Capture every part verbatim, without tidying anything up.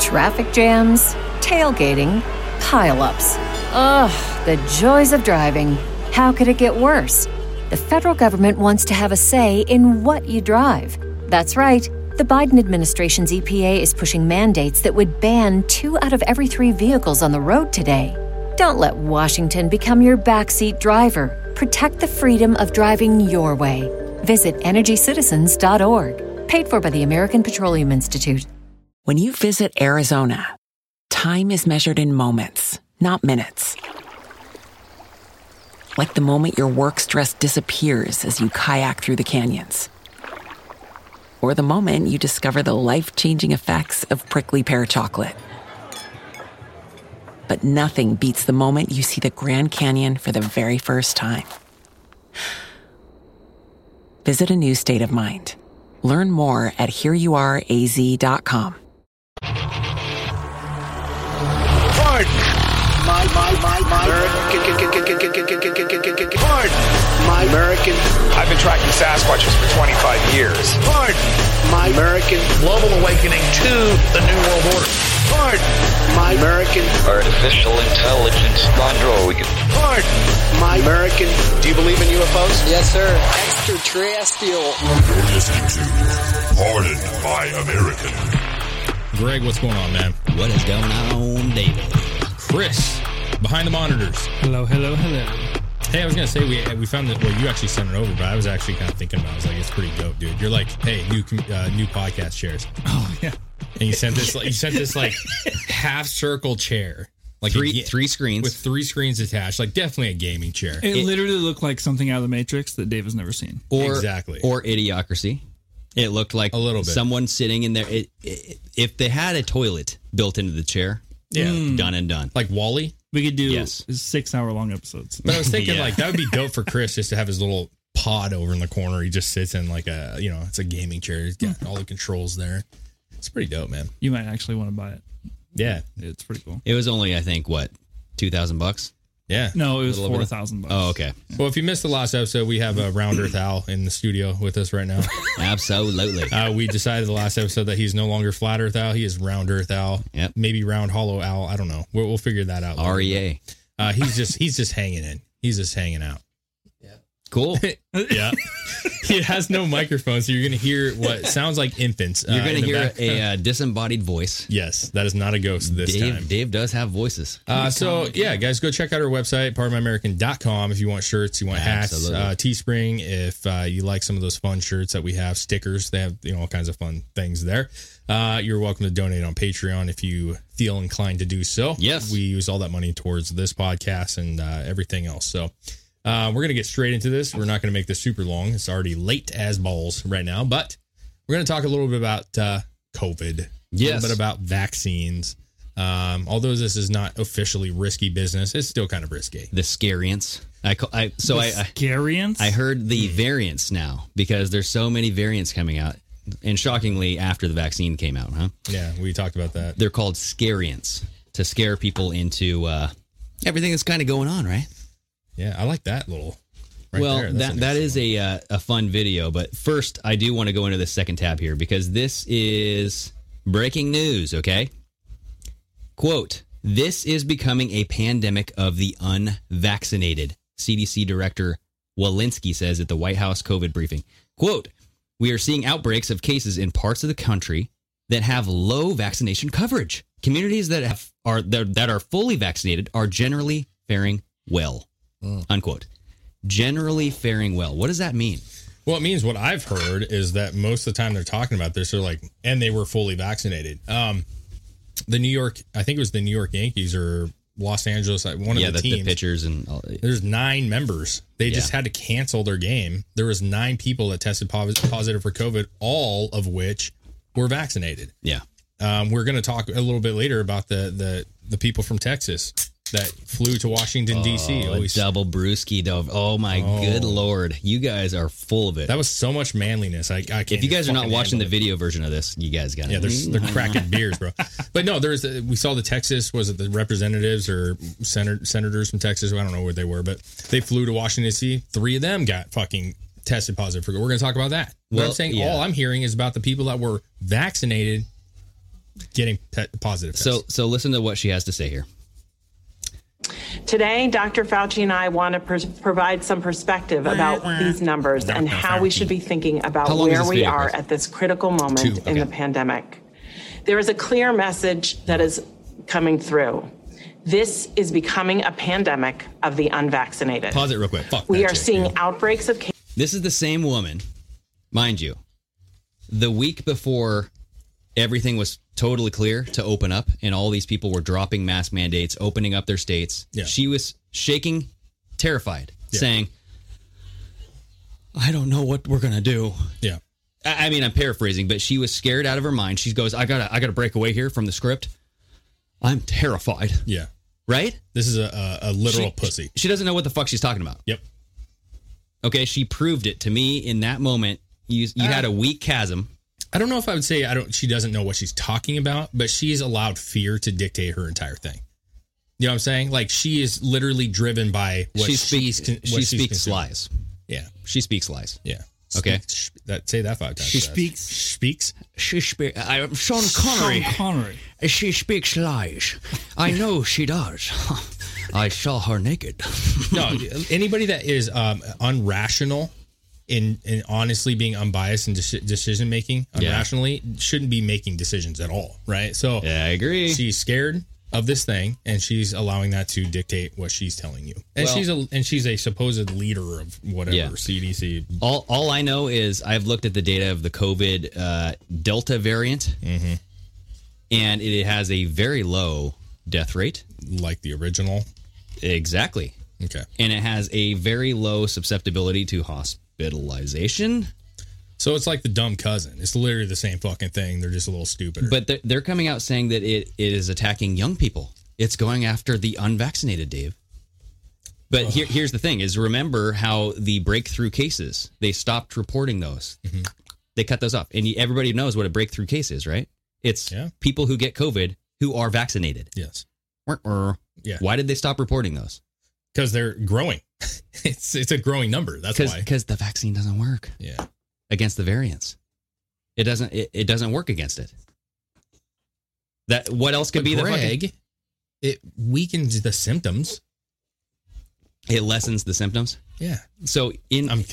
Traffic jams, tailgating, pile-ups. Ugh, the joys of driving. How could it get worse? The federal government wants to have a say in what you drive. That's right. The Biden administration's E P A is pushing mandates that would ban two out of every three vehicles on the road today. Don't let Washington become your backseat driver. Protect the freedom of driving your way. Visit energy citizens dot org. Paid for by the American Petroleum Institute. When you visit Arizona, time is measured in moments, not minutes. Like the moment your work stress disappears as you kayak through the canyons. Or the moment you discover the life-changing effects of prickly pear chocolate. But nothing beats the moment you see the Grand Canyon for the very first time. Visit a new state of mind. Learn more at here you are a z dot com. My, my, my, my, Pardon. My American. I've been tracking Sasquatches for twenty-five years. Pardon. My American. Global awakening to the New World Order. Pardon. My American. Artificial intelligence android. Pardon. My American. Do you believe in U F Os? Yes, sir. Extraterrestrial. You're listening to Pardon My American. Greg, what's going on, man? What is going on, David? Chris, behind the monitors. Hello, hello, hello. Hey, I was going to say, we we found that, well, you actually sent it over, but I was actually kind of thinking about it. I was like, it's pretty dope, dude. You're like, hey, new uh, new podcast chairs. Oh, yeah. And you sent this, like, you sent this, like, half circle chair. Like three a, three screens. With three screens attached. Like, definitely a gaming chair. It, it literally looked like something out of the Matrix that Dave has never seen. Or, exactly. Or Idiocracy. It looked like a little bit. Someone sitting in there. It, it, if they had a toilet built into the chair, yeah, mm. done and done. Like Wall-E? We could do yes. six hour long episodes. But I was thinking, yeah. like, that would be dope for Chris just to have his little pod over in the corner. He just sits in, like, a, you know, it's a gaming chair. He's got all the controls there. It's pretty dope, man. You might actually want to buy it. Yeah. It's pretty cool. It was only, I think, what, two thousand bucks? Yeah. No, it was four thousand bucks. Oh, okay. Well, if you missed the last episode, we have a Round Earth Al in the studio with us right now. Absolutely. Uh, we decided the last episode that he's no longer Flat Earth Al. He is Round Earth Al. Yep. Maybe Round Hollow Al. I don't know. We'll, we'll figure that out. R E A. Uh, he's just he's just hanging in. He's just hanging out. Yeah. Cool. Yeah. He has no microphone, so you're going to hear what sounds like infants. You're uh, going to hear back. a uh, disembodied voice. Yes, that is not a ghost this Dave, time. Dave does have voices. Uh, so, yeah, guys, go check out our website, pardon my american dot com, if you want shirts, you want hats, uh, Teespring, if uh, you like some of those fun shirts that we have, stickers, they have you know all kinds of fun things there. Uh, you're welcome to donate on Patreon if you feel inclined to do so. Yes. We use all that money towards this podcast and uh, everything else. So, Uh, we're going to get straight into this. We're not going to make this super long. It's already late as balls right now, but we're going to talk a little bit about uh, COVID. Yes. A little bit about vaccines. Um, although this is not officially risky business, it's still kind of risky. The scariants. I, call, I so the I scariants? I heard the variants now because there's so many variants coming out, and shockingly after the vaccine came out, huh? Yeah, we talked about that. They're called scariants to scare people into uh, everything that's kind of going on, right? Yeah, I like that little. Right well, there. that that is a uh, a fun video, but first I do want to go into the second tab here because this is breaking news. Okay, quote: "This is becoming a pandemic of the unvaccinated." C D C Director Walensky says at the White House COVID briefing. Quote: "We are seeing outbreaks of cases in parts of the country that have low vaccination coverage. Communities that have, are that, that are fully vaccinated are generally faring well." Mm. Unquote. Generally faring well. What does that mean? Well, it means what I've heard is that most of the time they're talking about this, they're like, and they were fully vaccinated. Um, the New York, I think it was the New York Yankees or Los Angeles, one of yeah, the, the teams. the pitchers and all, there's nine members. They yeah. just had to cancel their game. There was nine people that tested positive for COVID, all of which were vaccinated. Yeah. Um, we're going to talk a little bit later about the the the people from Texas that flew to Washington, D C. Oh, Always. double brewski dove. Oh, my oh. good Lord. You guys are full of it. That was so much manliness. I, I can't If you guys are not watching the video version of this, you guys got it. Yeah, they're, they're cracking beers, bro. But no, there's we saw the Texas, was it the representatives or senator, senators from Texas? I don't know where they were, but they flew to Washington, D C. Three of them got fucking tested positive for. We're going to talk about that. Well, what I'm saying, yeah. all I'm hearing is about the people that were vaccinated getting pe- positive tests. So, so listen to what she has to say here. Today, Doctor Fauci and I want to pr- provide some perspective about these numbers and how we should be thinking about where we are at this critical moment in the pandemic. There is a clear message that is coming through. This is becoming a pandemic of the unvaccinated. Pause it real quick. Fuck we that are shit, seeing dude. outbreaks of cases. This is the same woman, mind you. The week before everything was totally clear to open up and all these people were dropping mask mandates, opening up their states, Yeah. she was shaking, terrified, Yeah. saying, I don't know what we're going to do. Yeah. I I mean, I'm paraphrasing, but she was scared out of her mind. She goes, I gotta, I gotta break away here from the script. I'm terrified. Yeah. Right? This is a, a, a literal She- pussy. She doesn't know what the fuck she's talking about. Yep. Okay, she proved it to me in that moment. You, you Uh, had a weak chasm. I don't know if I would say I don't. She doesn't know what she's talking about, but she's allowed fear to dictate her entire thing. You know what I'm saying? Like she is literally driven by what she she's speaks. con- what She she's speaks consuming. lies. Yeah, She speaks lies. yeah. Okay. Speak- sh- that say that five times. She fast. speaks- Speaks. She speaks. I'm Sean Sean Connery. She speaks lies. I know she does. I saw her naked. No, anybody that is um, unrational in, in honestly being unbiased in de- decision making, Yeah. unrationally, shouldn't be making decisions at all, right? So Yeah, I agree. she's scared of this thing, and she's allowing that to dictate what she's telling you. And Well- she's a and she's a supposed leader of whatever Yeah. C D C. All all I know is I've looked at the data of the COVID uh, Delta variant, Mm-hmm. and it has a very low death rate. Like the original. Exactly. Okay. And it has a very low susceptibility to hospitalization. So it's like the dumb cousin. It's literally the same fucking thing. They're just a little stupider. But they're, they're coming out saying that it, it is attacking young people. It's going after the unvaccinated, Dave. But here, here's the thing: is remember how the breakthrough cases, they stopped reporting those. Mm-hmm. They cut those off, and you, everybody knows what a breakthrough case is, right? It's Yeah. people who get COVID who are vaccinated. yes. Yeah. Why did they stop reporting those? Because they're growing. it's it's a growing number. That's why. Because the vaccine doesn't work Yeah. against the variants. It doesn't. It, it doesn't work against it. That what else could But be the Greg, fucking, it weakens the symptoms. it lessens the symptoms. Yeah. So in I'm,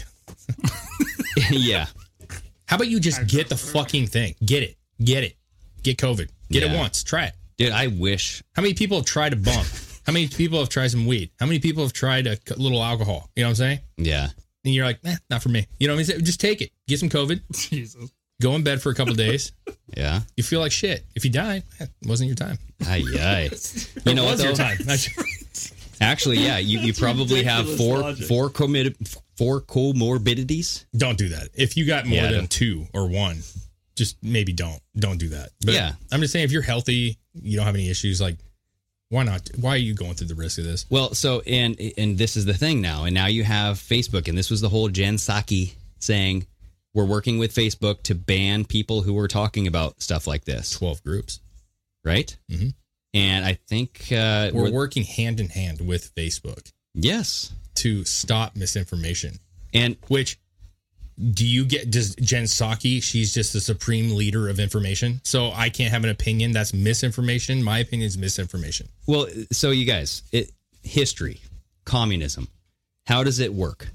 yeah. how about you just get the fucking thing? Get it. Get it. Get COVID. Get Yeah. it once. Try it. Dude, I wish. How many people have tried a bump? How many people have tried some weed? How many people have tried a c- little alcohol? You know what I'm saying? Yeah. And you're like, eh, not for me. You know what I mean? Just take it. Get some COVID. Jesus. Go in bed for a couple days. Yeah. You feel like shit. If you die, eh, it wasn't your time. Aye, aye. You know it what was your though? time. Actually, yeah, you, you probably have ridiculous four logic. four commit four comorbidities. Don't do that. If you got more Yeah, than don't. two or one, just maybe don't. Don't do that. But Yeah. I'm just saying, if you're healthy, you don't have any issues, like, why not? Why are you going through the risk of this? Well, so and and this is the thing now, and now you have Facebook, and this was the whole Jen Psaki saying we're working with Facebook to ban people who were talking about stuff like this, twelve groups, right? Mhm. And I think uh, We're working hand in hand with Facebook. Yes. To stop misinformation. And which do you get? Does Jen Psaki? She's just the supreme leader of information. So I can't have an opinion. That's misinformation. My opinion is misinformation. Well, so you guys, it, history, communism, how does it work?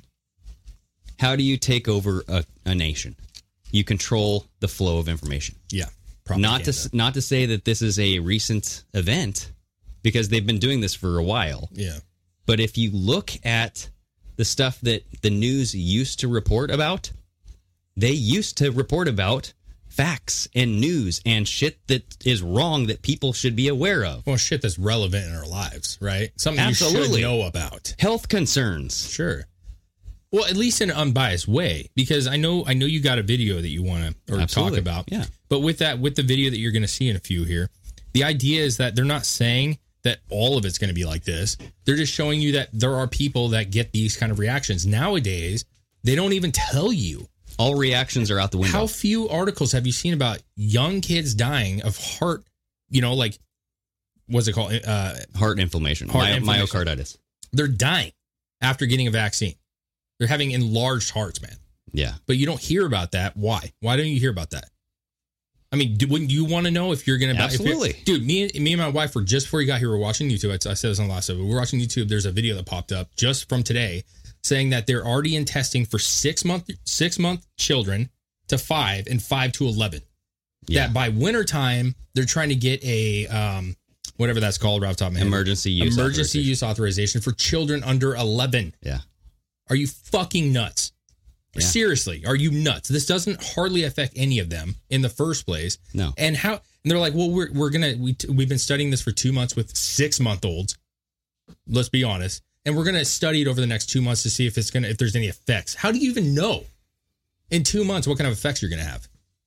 How do you take over a, a nation? You control the flow of information. Yeah. Not to not to say that this is a recent event, because they've been doing this for a while. Yeah. But if you look at the stuff that the news used to report about, they used to report about facts and news and shit that is wrong that people should be aware of. Well, shit that's relevant in our lives, right? Something Absolutely. you should know about. Health concerns. Sure. Well, at least in an unbiased way, because I know I know you got a video that you want to or Absolutely. talk about. Yeah. But with that, with the video that you're going to see in a few here, the idea is that they're not saying that all of it's going to be like this. They're just showing you that there are people that get these kind of reactions. Nowadays, they don't even tell you. All reactions are out the window. How few articles have you seen about young kids dying of heart, you know, like, what's it called? Uh, heart inflammation, heart My- inflammation. myocarditis. They're dying after getting a vaccine. They're having enlarged hearts, man. Yeah. But you don't hear about that. Why? Why don't you hear about that? I mean, do, wouldn't you want to know if you're going to... Absolutely. Dude, me, me and my wife were, just before you got here, we were watching YouTube. I, I said this on the last episode. We were watching YouTube. There's a video that popped up just from today saying that they're already in testing for six-month six month children to five and five to eleven. Yeah. That by wintertime, they're trying to get a... Um, whatever that's called, right off the top of my head. Emergency use Emergency authorization. use authorization for children under eleven. Yeah. Are you fucking nuts? Yeah. Seriously, are you nuts? This doesn't hardly affect any of them in the first place. No. And how? And they're like, well, we're we're gonna we we've been studying this for two months with six month olds. Let's be honest, and we're gonna study it over the next two months to see if it's gonna if there's any effects. How do you even know in two months what kind of effects you're gonna have?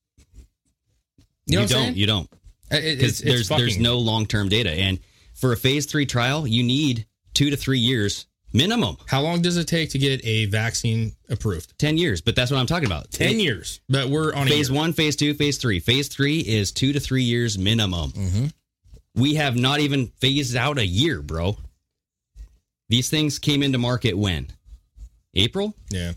You, know you don't. Saying? You don't. Because there's fucking, there's no long term data, and for a phase three trial, you need two to three years. Minimum. How long does it take to get a vaccine approved? Ten years, but that's what I'm talking about. Ten it, years, but we're on phase a year. one, phase two, phase three. Phase three is two to three years minimum. Mm-hmm. We have not even phased out a year, bro. These things came into market when? April? Yeah.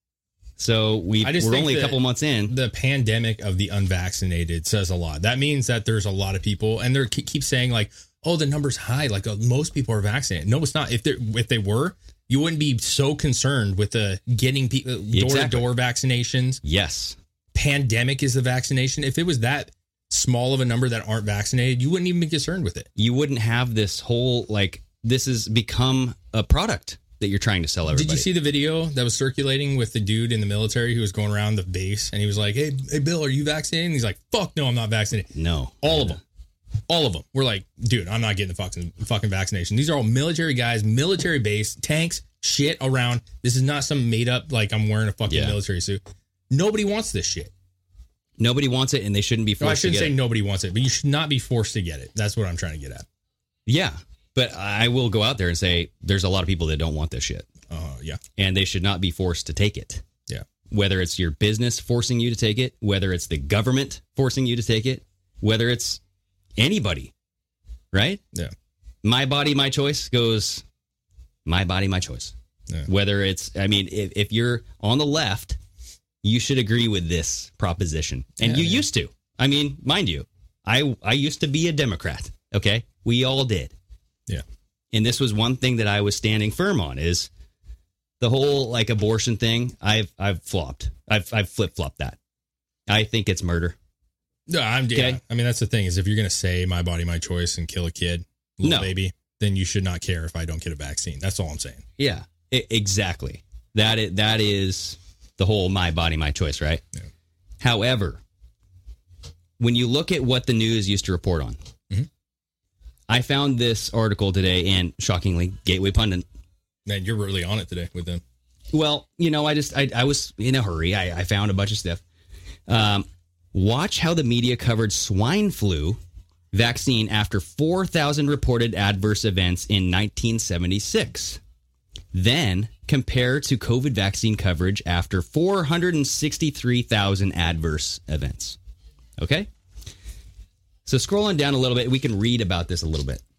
So we we're only a couple months in. The pandemic of the unvaccinated says a lot. That means that there's a lot of people, and they keep saying like, oh, the number's high. Like uh, most people are vaccinated. No, it's not. If they if they were, you wouldn't be so concerned with the getting people door to door vaccinations. Yes. Pandemic is the vaccination. If it was that small of a number that aren't vaccinated, you wouldn't even be concerned with it. You wouldn't have this whole like this has become a product that you're trying to sell everybody. Did you see the video that was circulating with the dude in the military who was going around the base and he was like, "Hey, hey, Bill, are you vaccinated?" And he's like, "Fuck no, I'm not vaccinated." No, all of them. All of them. We're like, dude, I'm not getting the fucking fucking vaccination. These are all military guys, military base, tanks, shit around. This is not some made up, like I'm wearing a fucking yeah. military suit. Nobody wants this shit. Nobody wants it, and they shouldn't be forced no, I shouldn't to get say it. nobody wants it, but you should not be forced to get it. That's what I'm trying to get at. Yeah, but I will go out there and say there's a lot of people that don't want this shit. Oh, uh, yeah. And they should not be forced to take it. Yeah. Whether it's your business forcing you to take it, whether it's the government forcing you to take it, whether it's anybody. Right? Yeah. My body, my choice goes my body, my choice. Yeah. Whether it's, I mean, if, if you're on the left, you should agree with this proposition. And yeah, you yeah. used to. I mean, mind you, I I used to be a Democrat. Okay? We all did. Yeah. And this was one thing that I was standing firm on is the whole like abortion thing. I've I've flopped. I've I've flip-flopped that. I think it's murder. No, I'm okay. Yeah. I mean, that's the thing is if you're going to say my body, my choice and kill a kid, little no. baby, then you should not care if I don't get a vaccine. That's all I'm saying. Yeah, I- exactly. That is, that is the whole my body, my choice, right? Yeah. However, when you look at what the news used to report on, mm-hmm. I found this article today and shockingly, Gateway Pundit. Man, you're really on it today with them. Well, you know, I just, I, I was in a hurry. I, I found a bunch of stuff. Um, Watch how the media covered swine flu vaccine after four thousand reported adverse events in nineteen seventy-six. Then compare to COVID vaccine coverage after four hundred sixty-three thousand adverse events. Okay? So scrolling down a little bit, we can read about this a little bit.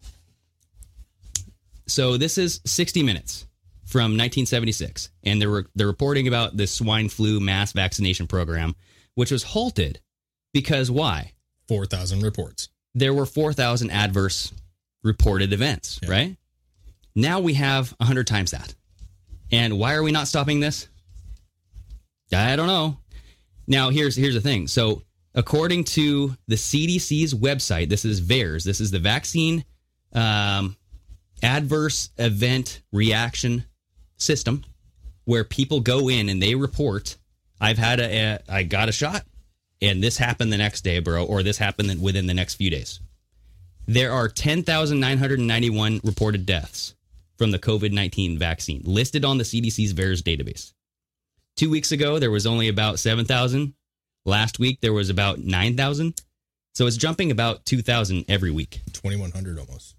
So this is sixty minutes from nineteen seventy-six. And they're, they're reporting about the swine flu mass vaccination program, which was halted because why? four thousand reports. There were four thousand adverse reported events, yeah. right? Now we have one hundred times that. And why are we not stopping this? I don't know. Now, here's here's the thing. So, according to the C D C's website, this is VAERS. This is the Vaccine um, Adverse Event Reaction System, where people go in and they report, I've had a, a I got a shot. And this happened the next day, bro, or this happened within the next few days. There are ten thousand nine hundred ninety-one reported deaths from the COVID nineteen vaccine listed on the C D C's VAERS database. Two weeks ago, there was only about seven thousand. Last week, there was about nine thousand. So it's jumping about two thousand every week. twenty-one hundred almost.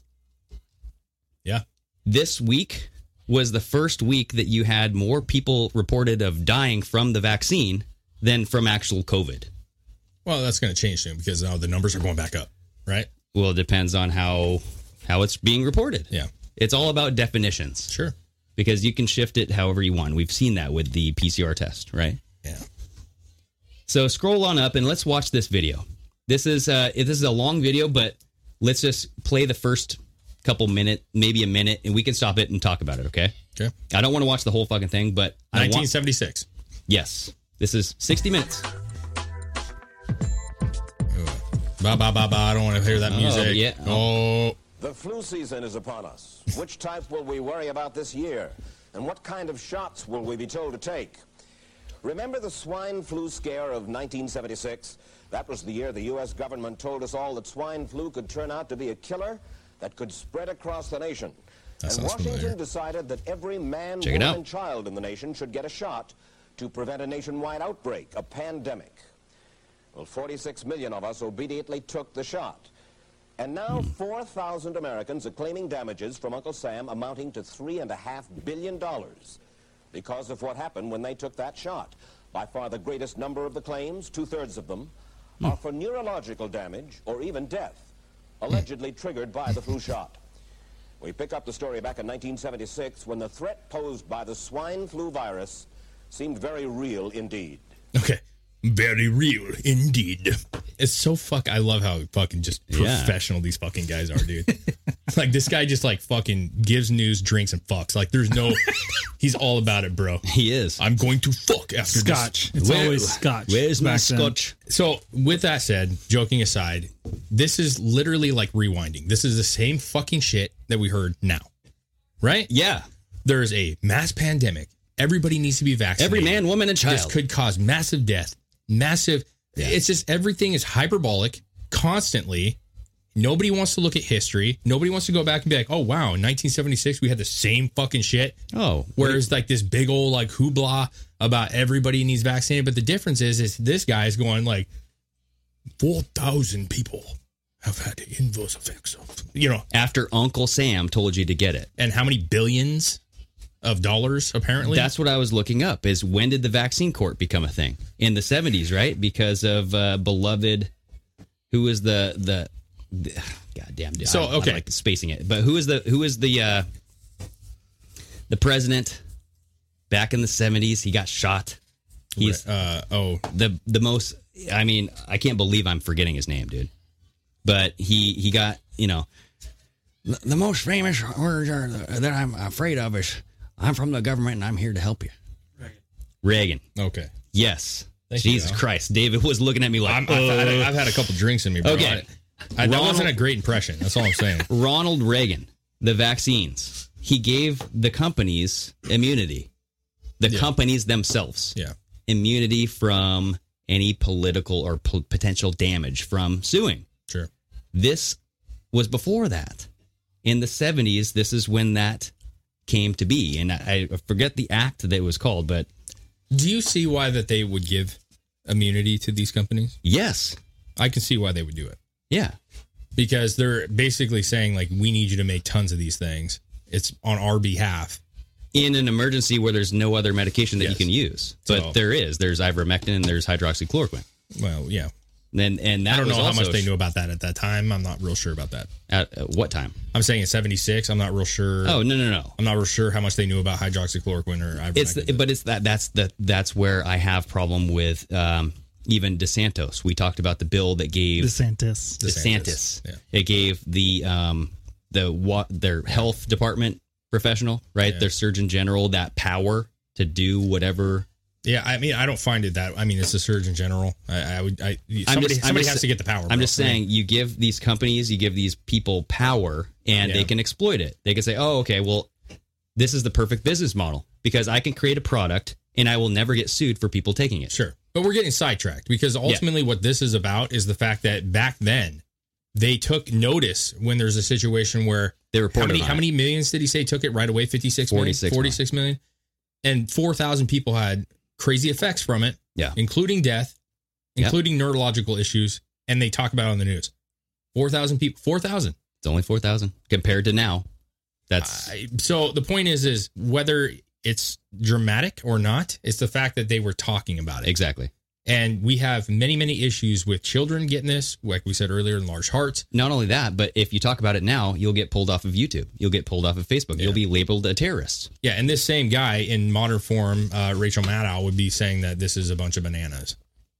Yeah. This week was the first week that you had more people reported of dying from the vaccine than from actual COVID. Well, that's going to change soon because now the numbers are going back up, right? Well, it depends on how how it's being reported. Yeah. It's all about definitions. Sure. Because you can shift it however you want. We've seen that with the P C R test, right? Yeah. So scroll on up and let's watch this video. This is uh, this is a long video, but let's just play the first couple minute, maybe a minute, and we can stop it and talk about it, okay? Okay. I don't want to watch the whole fucking thing, but nineteen seventy-six. I want, yes. This is sixty minutes. Ba ba ba ba. I don't want to hear that music. Oh, yeah. Oh. The flu season is upon us. Which type will we worry about this year? And what kind of shots will we be told to take? Remember the swine flu scare of nineteen seventy-six? That was the year the U S government told us all that swine flu could turn out to be a killer that could spread across the nation. That and Washington familiar. decided that every man, Check it woman, out. and child in the nation should get a shot to prevent a nationwide outbreak, a pandemic. Well, forty-six million of us obediently took the shot. And now four thousand Americans are claiming damages from Uncle Sam amounting to three and a half billion dollars because of what happened when they took that shot. By far the greatest number of the claims, two-thirds of them, are for neurological damage or even death, allegedly triggered by the flu shot. We pick up the story back in nineteen seventy-six when the threat posed by the swine flu virus seemed very real indeed. Okay. Very real indeed. It's so fuck. I love how fucking just professional yeah. these fucking guys are, dude. Like this guy just like fucking gives news, drinks, and fucks. Like there's no. He's all about it, bro. He is. I'm going to fuck after Scotch. this. It's Where, always Scotch. Where's my Scotch? So with that said, joking aside, this is literally like rewinding. This is the same fucking shit that we heard now, right? Yeah. There's a mass pandemic. Everybody needs to be vaccinated. Every man, woman, and child. This could cause massive death. Massive. Yeah. It's just everything is hyperbolic constantly. Nobody wants to look at history. Nobody wants to go back and be like, oh, wow, in nineteen seventy-six, we had the same fucking shit. Oh. Whereas like this big old like hoopla about everybody needs vaccinated. But the difference is, is this guy is going like four thousand people have had inverse effects of, you know. After Uncle Sam told you to get it. And how many billions of dollars, apparently? That's what I was looking up, is when did the vaccine court become a thing? In the seventies, right? Because of uh, beloved, who was the, the, the goddamn, so, I, okay. I'm like spacing it, but who is the, who is the, uh, the president back in the seventies? He got shot. He's, uh, oh, the, the most, I mean, I can't believe I'm forgetting his name, dude. But he, he got, you know, the, the most famous words are the, that I'm afraid of is, I'm from the government and I'm here to help you. Reagan. Reagan. Okay. Yes. Thank Jesus you, Christ. David was looking at me like, I'm, I've, had a, I've had a couple drinks in me, bro. Okay. I, I, that wasn't a great impression. That's all I'm saying. Ronald Reagan, the vaccines, he gave the companies immunity. The yeah. companies themselves. Yeah. Immunity from any political or po- potential damage from suing. Sure. This was before that. In the seventies, this is when that came to be, and I, I forget the act that it was called, but do you see why that they would give immunity to these companies? Yes, I can see why they would do it. Yeah, because they're basically saying like, we need you to make tons of these things. It's on our behalf in an emergency where there's no other medication that yes. you can use, but so, there is. There's ivermectin and there's hydroxychloroquine. Well, yeah. And, and that I don't was know how much also, they knew about that at that time. I'm not real sure about that. At, at what time? I'm saying in seventy-six. I'm not real sure. Oh, no, no, no. I'm not real sure how much they knew about hydroxychloroquine or ivermectin. It's the, but it's that that's the that's where I have problem with um, even DeSantis. We talked about the bill that gave DeSantis. DeSantis. DeSantis. Yeah. It gave the um, the what their health department professional, right? Yeah. Their surgeon general that power to do whatever. Yeah, I mean, I don't find it that. I mean, it's the Surgeon General. I, I would. I, somebody just, somebody just, has to get the power. I'm bro. just saying, you give these companies, you give these people power, and yeah. they can exploit it. They can say, "Oh, okay, well, this is the perfect business model because I can create a product, and I will never get sued for people taking it." Sure, but we're getting sidetracked because ultimately, yeah. what this is about is the fact that back then they took notice when there's a situation where they reported. How many, how many millions did he say took it right away? fifty-six million? forty-six, forty-six million, and four thousand people had crazy effects from it, yeah, including death, including yep. neurological issues, and they talk about it on the news. four thousand people, four thousand. It's only four thousand compared to now. That's uh, so the point is, is whether it's dramatic or not, it's the fact that they were talking about it. Exactly. And we have many, many issues with children getting this, like we said earlier, in large hearts. Not only that, but if you talk about it now, you'll get pulled off of YouTube. You'll get pulled off of Facebook. Yeah. You'll be labeled a terrorist. Yeah, and this same guy in modern form, uh, Rachel Maddow, would be saying that this is a bunch of bananas.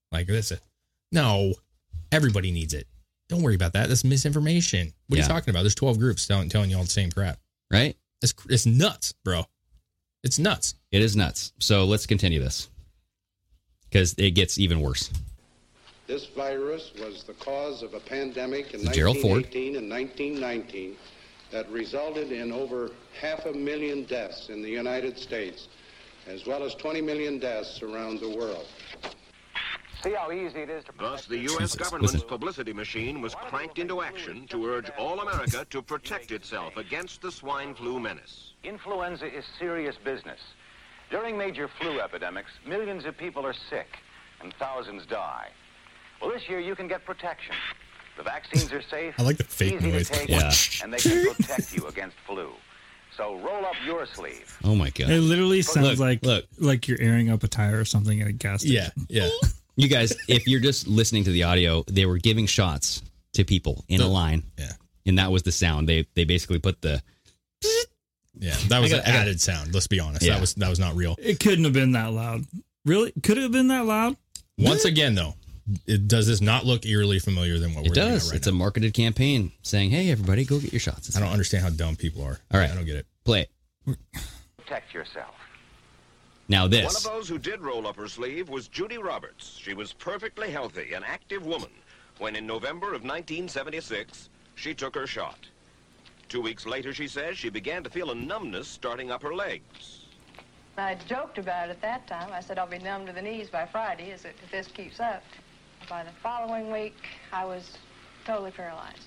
Like this. No, everybody needs it. Don't worry about that. That's misinformation. What Yeah. are you talking about? There's twelve groups telling, telling you all the same crap. Right? It's it's nuts, bro. It's nuts. It is nuts. So let's continue this because it gets even worse. This virus was the cause of a pandemic in Gerald Ford. nineteen eighteen and nineteen nineteen that resulted in over half a million deaths in the United States, as well as twenty million deaths around the world. See how easy it is to... Thus, the U S government's publicity machine was cranked into action to urge all America to protect itself against the swine flu menace. Influenza is serious business. During major flu epidemics, millions of people are sick and thousands die. Well, this year you can get protection. The vaccines are safe, I like the fake easy noise. to take, Yeah. and they can protect you against flu. So roll up your sleeve. Oh my god! It literally sounds Look, like look. like you're airing up a tire or something at a gas station. Yeah, yeah. You guys, if you're just listening to the audio, they were giving shots to people in a line. Yeah. And that was the sound. They they basically put the Yeah, that was I got- an I got- added sound. Let's be honest. Yeah. That was that was not real. It couldn't have been that loud. Really? Could it have been that loud? Once again, though, it, does this not look eerily familiar than what It we're doing does. right It's now? a marketed campaign saying, "Hey, everybody, go get your shots." It's I don't fine. understand how dumb people are. All right. I don't get it. Play it. Protect yourself. Now One of this. those who did roll up her sleeve was Judy Roberts. She was perfectly healthy, an active woman, when in November of nineteen seventy-six, she took her shot. Two weeks later, she says, she began to feel a numbness starting up her legs. I joked about it at that time. I said I'll be numb to the knees by Friday as it, if this keeps up. By the following week, I was totally paralyzed.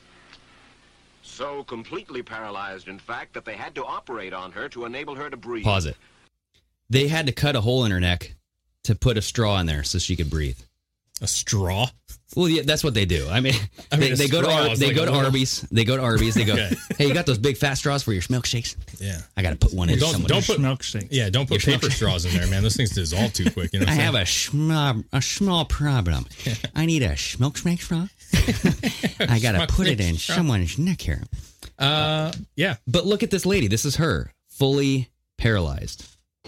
So completely paralyzed, in fact, that they had to operate on her to enable her to breathe. Pause it. They had to cut a hole in her neck to put a straw in there so she could breathe. A straw? Well, yeah, that's what they do. I mean, I mean, they, a they go to straw Ar- is they like go a to little- Arby's. They go to Arby's. They go, Okay. "Hey, you got those big fat straws for your milkshakes?" Yeah. I got to put one in. Well, don't someone. don't put milkshakes. Yeah, don't put Your paper milkshake. straws in there, man. Those things dissolve too quick. You know. What I I'm have a small, a small problem. I need a milkshake straw. I got to put it in straw. someone's neck here. Uh, yeah. But look at this lady. This is her, fully paralyzed.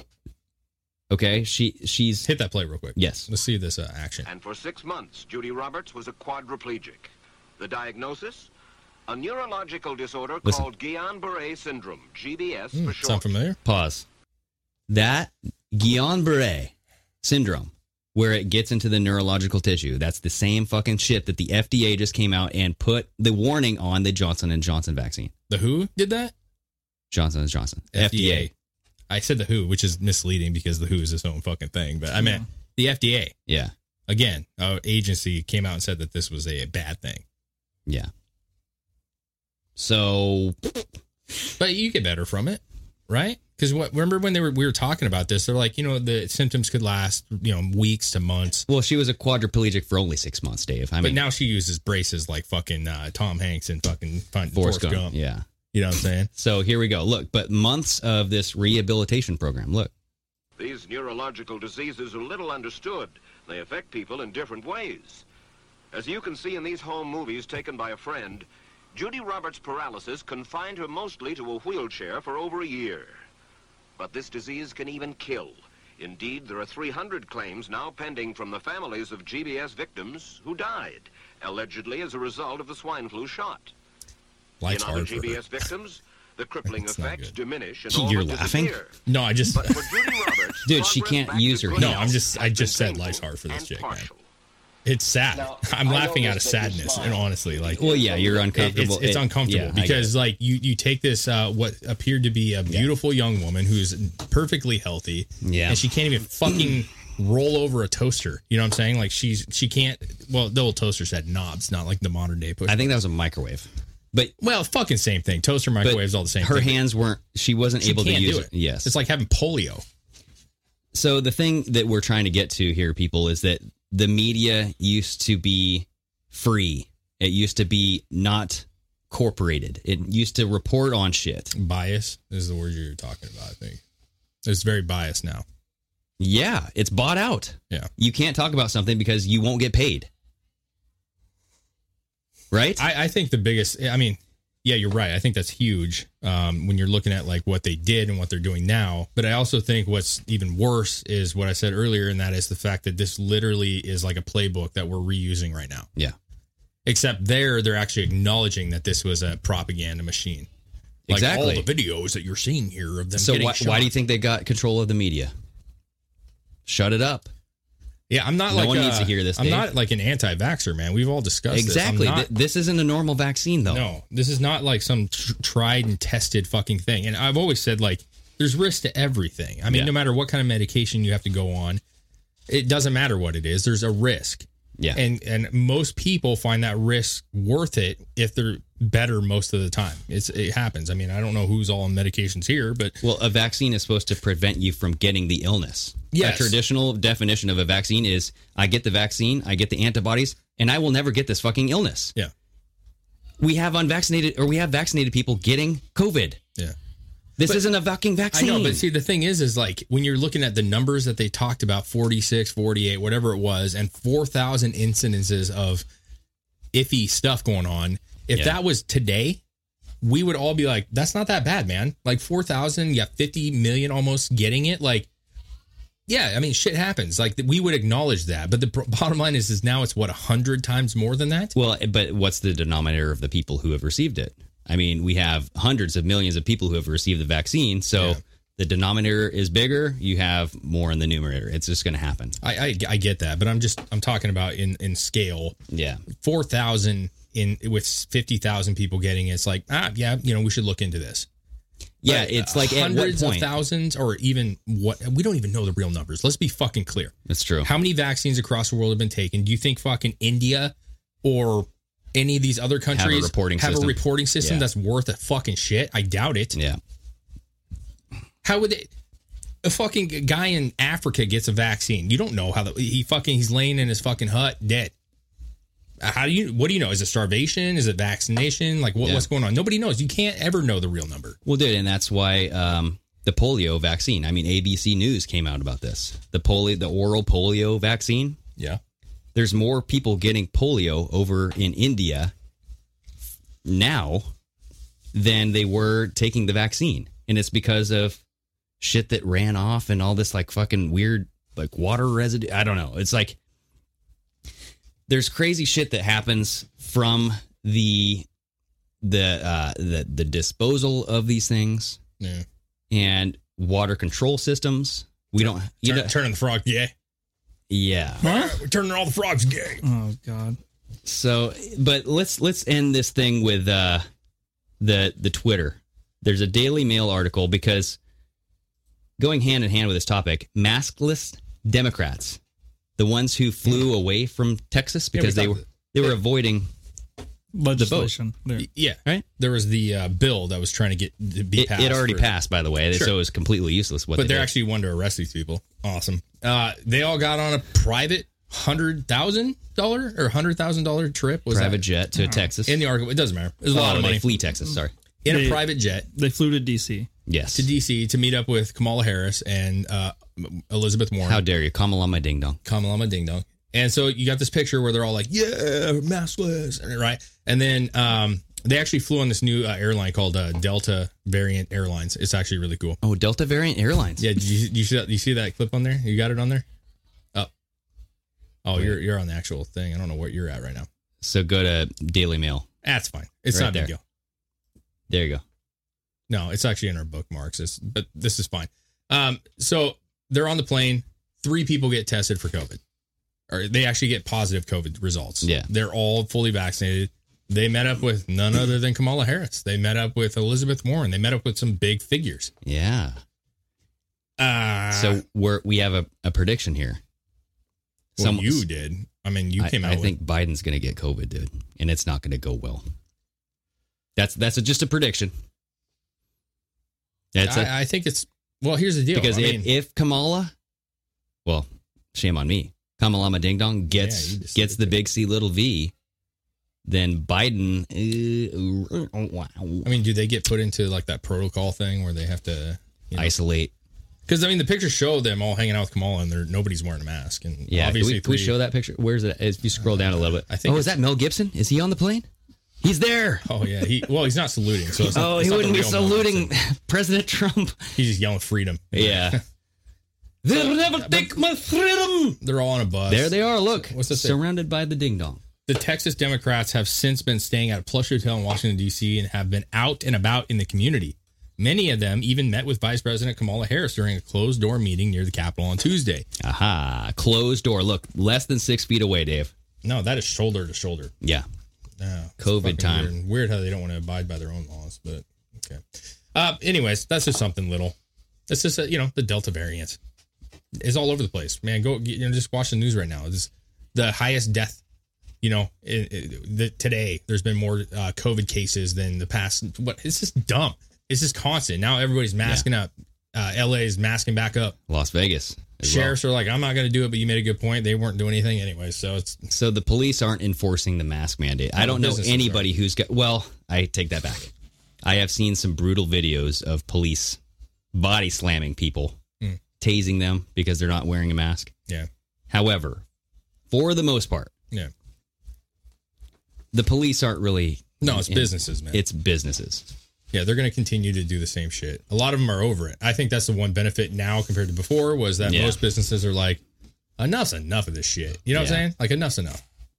Okay, she she's hit that play real quick. Yes. Let's see this uh, action. And for six months, Judy Roberts was a quadriplegic. The diagnosis? A neurological disorder Listen. called Guillain-Barré syndrome, G B S Hmm, for sound short. familiar? Pause. That Guillain-Barré syndrome, where it gets into the neurological tissue, that's the same fucking shit that the F D A just came out and put the warning on the Johnson and Johnson vaccine. The W H O did that? Johnson and Johnson. F D A. I said the W H O, which is misleading because the W H O is its own fucking thing. But I meant the F D A. Yeah. Again, our agency came out and said that this was a bad thing. Yeah. So, but you get better from it, right? Because what? Remember when they were we were talking about this? They're like, you know, the symptoms could last, you know, weeks to months. Well, she was a quadriplegic for only six months, Dave. I but mean, now she uses braces like fucking uh, Tom Hanks and fucking Forrest, Forrest Gump. Gump. Yeah. You know what I'm saying? So here we go. Look, but months of this rehabilitation program. Look. These neurological diseases are little understood. They affect people in different ways. As you can see in these home movies taken by a friend, Judy Roberts' paralysis confined her mostly to a wheelchair for over a year. But this disease can even kill. Indeed, there are three hundred claims now pending from the families of G B S victims who died, allegedly as a result of the swine flu shot. Life's in other hard for G B her. S victims, the crippling It's not effects good. diminish and You're all but laughing? disappear. No, I just But for Judy Roberts, Dude, she progress can't back to use her good no. health I'm just I has just been said life's painful hard for this and chick, man. partial. It's sad. Now, I'm I laughing know out of this, that you sadness, smile. and honestly, like, Well, yeah, you're it- uncomfortable. it's, it's It- uncomfortable yeah, I get because, it. like, you you take this uh, what appeared to be a beautiful young woman who's perfectly healthy, Yeah. and she can't even fucking roll over a toaster. You know what I'm saying? Like, she's she can't. Well, the old toasters had knobs, not like the modern day push. I think that was a microwave. But well, fucking same thing. Toaster, but microwaves, all the same. her thing. hands weren't, she wasn't She able to can't use do it. Yes. It's like having polio. So the thing that we're trying to get to here, people, is that the media used to be free. It used to be not corporated. It used to report on shit. Bias is the word you're talking about. I think it's very biased now. Yeah, it's bought out. Yeah. You can't talk about something because you won't get paid. Right? I, I think the biggest, I mean, Yeah, you're right. I think that's huge um, when you're looking at like what they did and what they're doing now. But I also think what's even worse is what I said earlier, and that is the fact that this literally is like a playbook that we're reusing right now. Yeah. Except there, they're actually acknowledging that this was a propaganda machine. Like Exactly. all the videos that you're seeing here of them So getting why, shot. why do you think they got control of the media? Shut it up. Yeah, I'm not no like one uh, needs to hear this. I'm Dave. not like an anti-vaxxer, man. We've all discussed exactly. this. I'm Th- not, this isn't a normal vaccine, though. No, this is not like some tr- tried and tested fucking thing. And I've always said like there's risk to everything. I mean, Yeah. no matter what kind of medication you have to go on, it doesn't matter what it is. There's a risk. Yeah. And and most people find that risk worth it if they're better most of the time. It's it happens. I mean, I don't know who's all on medications here, but Well, a vaccine is supposed to prevent you from getting the illness. Yes. A traditional definition of a vaccine is I get the vaccine, I get the antibodies, and I will never get this fucking illness. Yeah. We have unvaccinated or we have vaccinated people getting COVID. Yeah. This But- isn't a fucking vaccine. I know, but see, the thing is, is like when you're looking at the numbers that they talked about, forty-six, forty-eight, whatever it was, and four thousand incidences of iffy stuff going on. If Yeah. that was today, we would all be like, that's not that bad, man. Like four thousand, you got fifty million almost getting it. Like, yeah, I mean, shit happens. Like we would acknowledge that. But the pr- bottom line is, is now it's what, a hundred times more than that? Well, but what's the denominator of the people who have received it? I mean, we have hundreds of millions of people who have received the vaccine. So Yeah. the denominator is bigger. You have more in the numerator. It's just going to happen. I, I I get that, but I'm just I'm talking about in in scale. Yeah. four thousand in with fifty thousand people getting it. It's like, ah, yeah, you know, we should look into this. Yeah, But, it's uh, like at what hundreds of point? thousands, or even what we don't even know the real numbers. Let's be fucking clear. That's true. How many vaccines across the world have been taken? Do you think fucking India or any of these other countries reporting have system? a reporting system Yeah. that's worth a fucking shit? I doubt it. Yeah. How would they? A fucking guy in Africa gets a vaccine. You don't know how the he fucking he's laying in his fucking hut dead. How do you? What do you know? Is it starvation? Is it vaccination? Like what, Yeah. what's going on? Nobody knows. You can't ever know the real number. Well, dude, and that's why um, the polio vaccine. I mean, A B C News came out about this. The polio, the oral polio vaccine. Yeah. There's more people getting polio over in India now than they were taking the vaccine, and it's because of shit that ran off and all this like fucking weird like water residue. I don't know. It's like there's crazy shit that happens from the the uh, the the disposal of these things Yeah. and water control systems. We don't you Turn, know, turning the frog gay. yeah. Huh? We're turning all the frogs gay. Oh God. So, but let's let's end this thing with uh, the the Twitter. There's a Daily Mail article because going hand in hand with this topic, maskless Democrats, the ones who flew away from Texas because Yeah, we they were thought- they were avoiding Legislation. There. Yeah. right. There was the uh, bill that was trying to get to be It, passed. it already for- passed, by the way, Sure. so it was completely useless. What but they they're did. actually wanting to arrest these people. Awesome. Uh, they all got on a private hundred thousand dollar or hundred thousand dollar trip. Was private that? jet to Texas. In the article, it doesn't matter. It was a Oh, lot of they money. flee Texas. Sorry. In They- a private jet They flew to D C. Yes. to D C to meet up with Kamala Harris and uh, Elizabeth Warren. How dare you? Kamalama Ding Dong. Kamalama Ding Dong. And so you got this picture where they're all like, yeah, maskless, right? And then um, they actually flew on this new uh, airline called uh, Delta Variant Airlines. It's actually really cool. Oh, Delta Variant Airlines. Yeah, did you, you see that? You see that clip on there? You got it on there? Oh, oh, you're you're on the actual thing. I don't know where you're at right now. So go to Daily Mail. That's fine. It's Right not a big there. deal. There you go. No, it's actually in our bookmarks. It's, but this is fine. Um, so they're on the plane. Three people get tested for COVID, or they actually get positive COVID results. Yeah. They're all fully vaccinated. They met up with none other than Kamala Harris. They met up with Elizabeth Warren. They met up with some big figures. Yeah. Uh, So we're we have a, a prediction here. well, Some- you did. I mean, you I, came out. I with, think Biden's going to get COVID, dude, and it's not going to go well. That's that's a, just a prediction. That's a, I, I think it's well. Here's the deal. because I if, mean, if Kamala, well, shame on me, Kamalama Ding Dong gets Yeah, you just gets said the it. big C little V, then Biden. Uh, wow. I mean, do they get put into like that protocol thing where they have to you know, isolate. Because I mean, the pictures show them all hanging out with Kamala, and they're nobody's wearing a mask. And Yeah, can obviously, we, can we three- show that picture? Where's it? If you scroll down a little bit, I think oh, is it's- that Mel Gibson? Is he on the plane? He's there. Oh yeah. He well, he's not saluting. So it's not, oh, it's he not wouldn't the be real saluting moment. President Trump. He's just yelling freedom. Yeah. They'll never take my freedom. They're all on a bus. There they are. Look, what's this? Surrounded by the ding dong. The Texas Democrats have since been staying at a plush hotel in Washington, D C and have been out and about in the community. Many of them even met with Vice President Kamala Harris during a closed-door meeting near the Capitol on Tuesday. Aha. Closed door. Look, less than six feet away, Dave. No, that is shoulder to shoulder. Yeah. No, COVID time. Weird. weird how they don't want to abide by their own laws, but okay. Uh, anyways, that's just something little. It's just, a, you know, the Delta variant is all over the place. Man, go, you know, just watch the news right now. It's the highest death. You know, it, it, the, today there's been more uh, COVID cases than the past. What? It's just dumb. It's just constant. Now everybody's masking yeah. up. Uh, L A is masking back up. Las Vegas. Sheriffs well. are like, I'm not going to do it, but you made a good point. They weren't doing anything anyway. So it's so the police aren't enforcing the mask mandate. No, I don't know anybody are. who's got. Well, I take that back. I have seen some brutal videos of police body slamming people, mm. tasing them because they're not wearing a mask. Yeah. However, for the most part, yeah, the police aren't really. No, it's in, businesses, man. It's businesses. Yeah, they're going to continue to do the same shit. A lot of them are over it. I think that's the one benefit now compared to before was that yeah. most businesses are like, enough's enough of this shit. You know yeah. what I'm saying? Like, enough's enough.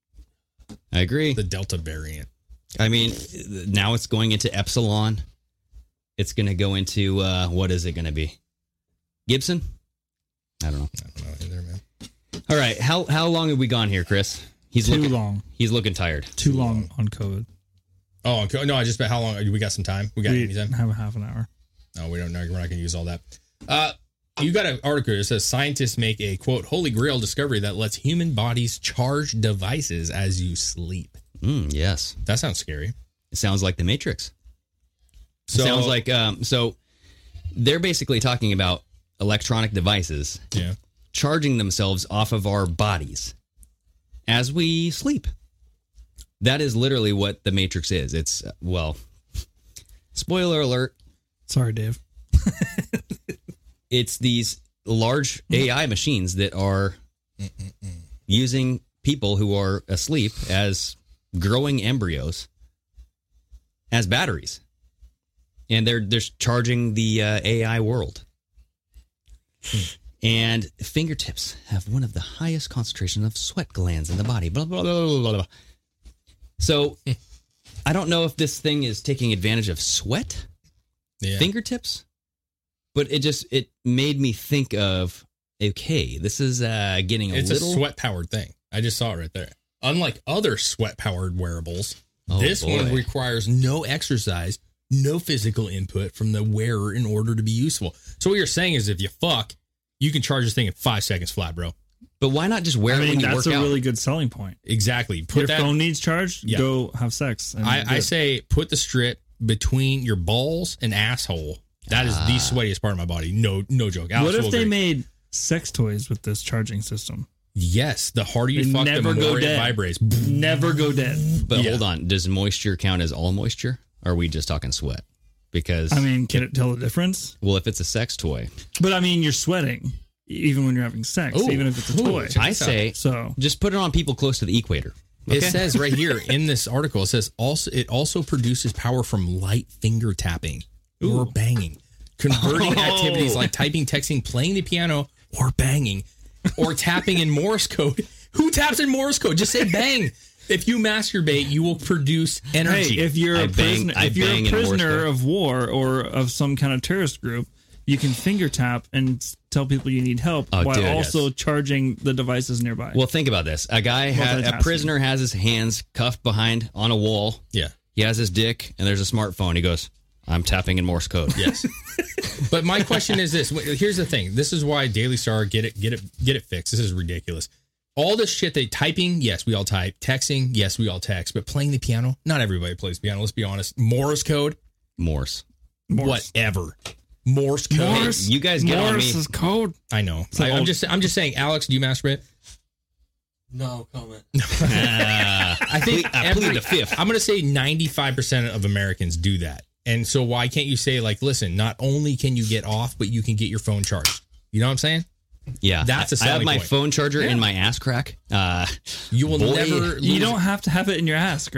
I agree. The Delta variant. I mean, now it's going into Epsilon. It's going to go into, uh, what is it going to be? Gibson? I don't know. I don't know either, man. All right. How how long have we gone here, Chris? He's Too looking, long. He's looking tired. Too long on COVID. Oh, no, I just bet how long? We got some time? We got we any time? have a half an hour. No, we don't know. We're not going to use all that. Uh, you got an article that says scientists make a, quote, holy grail discovery that lets human bodies charge devices as you sleep. Mm, yes. That sounds scary. It sounds like the Matrix. So, it sounds like, um, so they're basically talking about electronic devices yeah. charging themselves off of our bodies as we sleep. That is literally what the Matrix is. It's, uh, well, spoiler alert. Sorry, Dave. It's these large A I machines that are Mm-mm-mm. using people who are asleep as growing embryos as batteries. And they're, they're charging the uh, A I world. Hmm. And fingertips have one of the highest concentration of sweat glands in the body. Blah, blah, blah, blah, blah, blah. So, I don't know if this thing is taking advantage of sweat, yeah. fingertips, but it just, it made me think of, okay, this is uh, getting a it's little... It's a sweat-powered thing. I just saw it right there. Unlike other sweat-powered wearables, oh, this boy. one requires no exercise, no physical input from the wearer in order to be useful. So what you're saying is if you fuck, you can charge this thing in five seconds flat, bro. But why not just wear I it mean, when you that's work a out? really good selling point. Exactly. Put Your that, phone needs charged, yeah. go have sex. I, I say put the strip between your balls and asshole. That is ah. the sweatiest part of my body. No no joke. Alex what if they agree. made sex toys with this charging system? Yes. The harder you they fuck, never the go more dead. it vibrates. Never go dead. But yeah. hold on. Does moisture count as all moisture? Or are we just talking sweat? Because I mean, can it tell the difference? Well, if it's a sex toy. But I mean, you're sweating. Even when you're having sex, Ooh, even if it's a toy. Ooh, I say, so just put it on people close to the equator. Okay? It says right here in this article, it says also it also produces power from light finger tapping Ooh. or banging, converting oh. activities like typing, texting, playing the piano, or banging, or tapping in Morse code. Who taps in Morse code? Just say bang. If you masturbate, you will produce energy. Hey, if you're I a bang, prisoner, I if you're bang a prisoner in of war or of some kind of terrorist group, you can finger tap and tell people you need help oh, while dude, also yes. charging the devices nearby. Well, think about this. A guy, has, a prisoner has his hands cuffed behind on a wall. Yeah. He has his dick and there's a smartphone. He goes, I'm tapping in Morse code. Yes. But my question is this. Here's the thing. This is why Daily Star, get it, get it, get it fixed. This is ridiculous. All this shit they typing, yes, we all type. Texting, yes, we all text. But playing the piano, not everybody plays piano. Let's be honest. Morse code? Morse. Morse. Whatever. Morse code. Morse, hey, you guys get Morse on me. is code. I know. I, I'm just I'm just saying, Alex, do you masturbate? No comment. uh, I think I every, plead the fifth. I'm going to say ninety-five percent of Americans do that. And so why can't you say, like, listen, not only can you get off, but you can get your phone charged. You know what I'm saying? Yeah. That's a I have selling my point. phone charger Yeah. in my ass crack. Uh, you will boy, never. You don't have to have it in your ass, Greg.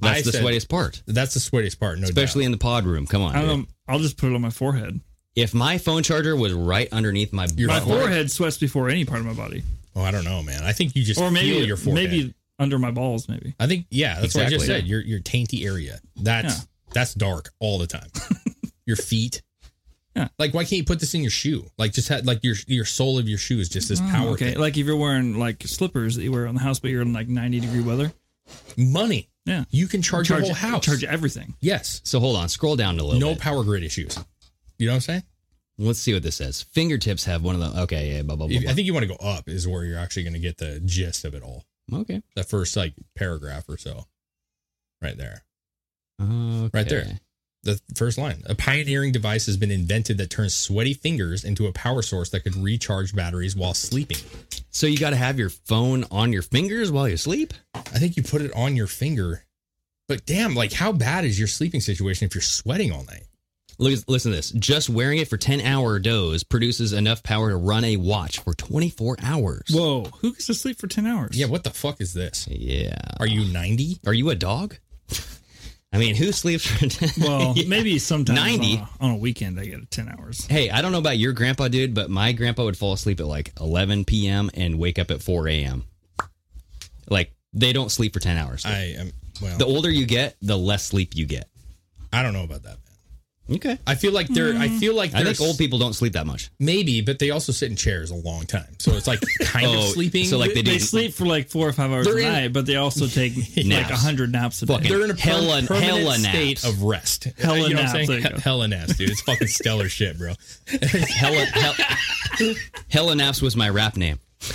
That's I the said- sweatiest part. That's the sweatiest part, no Especially in the pod room. Come on. I dude. don't, I'll just put it on my forehead. If my phone charger was right underneath my My butthole- forehead sweats before any part of my body. Oh, I don't know, man. I think you just Or maybe feel your forehead. maybe under my balls, maybe. I think, yeah, that's what I just Exactly. said. Your your tainty area. That's Yeah. that's dark all the time. Your feet. Yeah. Like, why can't you put this in your shoe? Like, just have, like your your sole of your shoe is just this Oh, power okay, thing. like if you're wearing like slippers that you wear on the house, but you're in like ninety degree weather. Money. Yeah, you can charge, charge your whole house. Charge everything. Yes. So hold on, scroll down a little No bit. power grid issues. You know what I'm saying? Let's see what this says. Fingertips have one of the. Okay, yeah, blah, blah, blah, blah. I think you want to go up is where you're actually going to get the gist of it all. Okay. That first like paragraph or so. Right there. Okay. Right there. The first line. A pioneering device has been invented that turns sweaty fingers into a power source that could recharge batteries while sleeping. So you got to have your phone on your fingers while you sleep? I think you put it on your finger. But damn, like how bad is your sleeping situation if you're sweating all night? Listen, listen to this. Just wearing it for ten hour doze produces enough power to run a watch for twenty-four hours. Whoa. Who gets to sleep for ten hours? Yeah, what the fuck is this? Yeah. Are you ninety? Are you a dog? I mean, who sleeps for ten? Well, Yeah. maybe sometimes ninety. On, a, on a weekend I get ten hours. Hey, I don't know about your grandpa, dude, but my grandpa would fall asleep at like eleven p.m. and wake up at four a.m. Like, they don't sleep for ten hours. dude. I am, well, The older you get, the less sleep you get. I don't know about that, man. Okay. I feel like they're, I feel like I there's think old people don't sleep that much. maybe, but they also sit in chairs a long time. So it's like kind of Oh, sleeping. so like they They do sleep for like four or five hours They're a in- night, but they also take like Naps. a hundred naps a day. Fucking They're in a per- hella- permanent hella state naps. of rest. Hella you know naps, what I'm there you saying? go. Hella naps, dude. It's fucking stellar shit, bro. Hella, hell, Hella Naps was my rap name.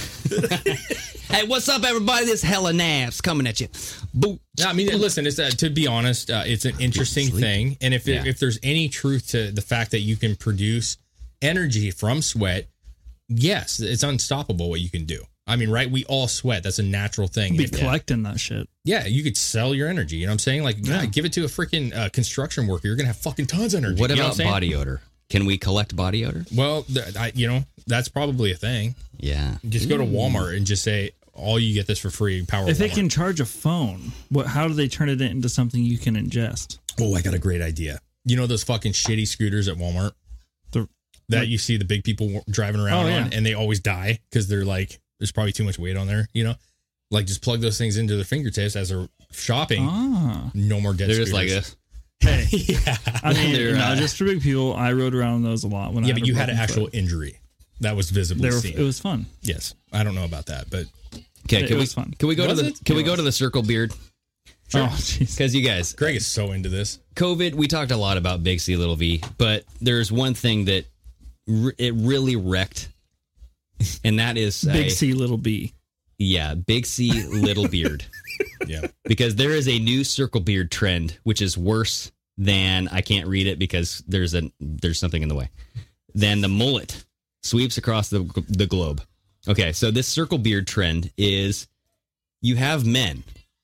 Hey, what's up, everybody? This Hella Naps coming at you. Boop. No, I mean, listen. It's uh, to be honest, uh, it's an interesting Sleep. thing, and if Yeah. if there's any truth to the fact that you can produce energy from sweat, yes, it's unstoppable what you can do. I mean, right? We all sweat. That's a natural thing. Be If- collecting that shit. yeah, you could sell your energy. You know what I'm saying? Like, Yeah. God, give it to a freaking uh, construction worker. You're gonna have fucking tons of energy. What You know about I'm saying? body odor? Can we collect body odor? Well, th- I, you know, that's probably a thing. Yeah. Just go to Walmart and just say, all you get this for free. Power. If they Walmart. can charge a phone, what? How do they turn it into something you can ingest? Oh, I got a great idea. You know those fucking shitty scooters at Walmart The, that like- you see the big people w- driving around Oh, yeah. on, and they always die because they're like, there's probably too much weight on there. You know, like just plug those things into their fingertips as they're shopping. ah. No more dead. They're just like scooters. this. Hey, yeah, I mean, They're, no, uh, just for big people. I rode around on those a lot when I yeah, had but you a had an broken actual foot. injury that was visibly They were, seen. it was fun. Yes, I don't know about that, but Okay, It can we was fun. can we go Was to the it? can we It go was. to the circle beard? Oh, jeez. Because you guys, Greg is so into this. COVID, we talked a lot about Big C, Little V, but there's one thing that r- it really wrecked, and that is Big a- C, little B. Yeah, Big C, Little Beard. Yeah, Because there is a new circle beard trend, which is worse than I can't read it because there's a there's something in the way. Than the mullet sweeps across the the globe. Okay, so this circle beard trend is you have men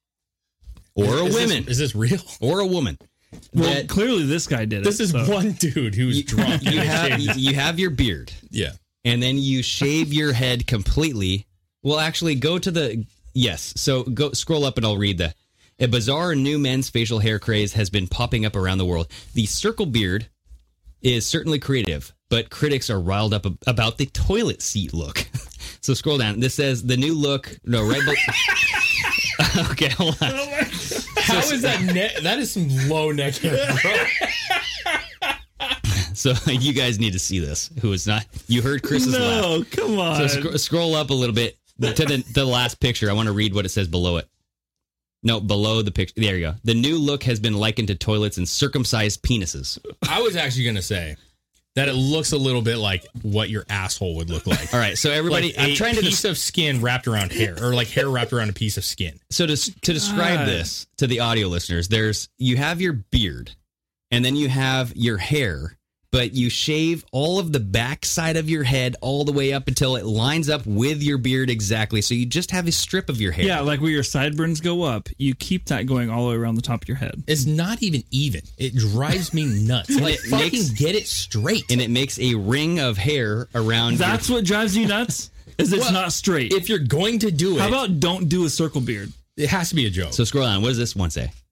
or a Is this- woman is this real? or a woman. Well, that clearly this guy did it. This is so. one dude who's you, drunk. you and have shaved. you have your beard. Yeah. And then you shave your head completely. Well, actually, go to the yes. So go scroll up, and I'll read the. A bizarre new men's facial hair craze has been popping up around the world. The circle beard is certainly creative, but critics are riled up ab- about the toilet seat look. So scroll down. This says the new look. No, right. Be- okay, hold on. How is that? Ne- that is some low neck hair, bro. So you guys need to see this. Who is not? You heard Chris's laugh. No, come on. So sc- scroll up a little bit to the, the last picture. I want to read what it says below it. No, below the picture. There you go. The new look has been likened to toilets and circumcised penises. I was actually going to say that it looks a little bit like what your asshole would look like. All right, so everybody, Like I'm a trying to piece des- of skin wrapped around hair, or like hair wrapped around a piece of skin. so to to describe God. this to the audio listeners, there's you have your beard, and then you have your hair, but you shave all of the back side of your head all the way up until it lines up with your beard exactly. So you just have a strip of your hair. Yeah, like where your sideburns go up, you keep that going all the way around the top of your head. It's not even even. It drives me nuts. Like, it fucking makes- get it straight. and it makes a ring of hair around. That's your, what drives you nuts? Is it's Well, not straight. If you're going to do it, How about don't do a circle beard? it has to be a joke. So scroll down. What does this one say?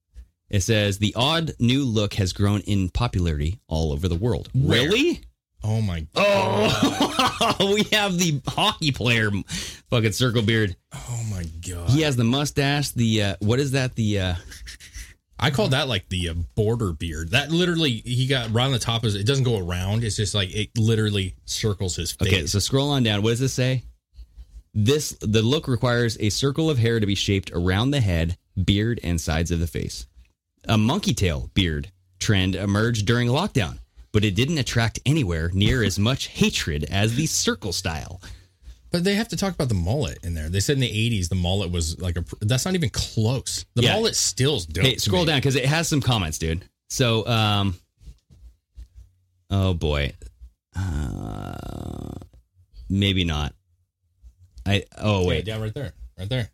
It says the odd new look has grown in popularity all over the world. Where? Really? Oh my god. Oh, we have the hockey player fucking circle beard. Oh my god. He has the mustache, the uh, what is that? The uh I call that like the uh, border beard. That literally, he got right on the top of it. It doesn't go around. It's just like, it literally circles his face. Okay, so scroll on down. What does this say? This, the look requires a circle of hair to be shaped around the head, beard, and sides of the face. A monkey tail beard trend emerged during lockdown, but it didn't attract anywhere near as much hatred as the circle style. But they have to talk about the mullet in there. They said in the eighties the mullet was like a. That's not even close. The Yeah. mullet still's dope. Hey, to scroll me. down because it has some comments, dude. So, um, oh boy, uh, maybe not. I oh Yeah, wait, down right there, right there.